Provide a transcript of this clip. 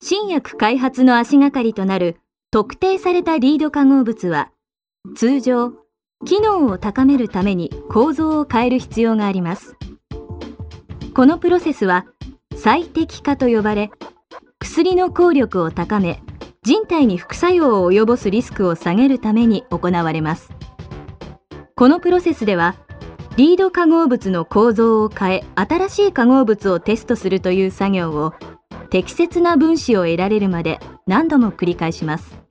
新薬開発の足がかりとなる特定されたリード化合物は、通常、機能を高めるために構造を変える必要があります。このプロセスは最適化と呼ばれ、薬の効力を高め、人体に副作用を及ぼすリスクを下げるために行われます。このプロセスでは、リード化合物の構造を変え、新しい化合物をテストするという作業を、適切な分子を得られるまで何度も繰り返します。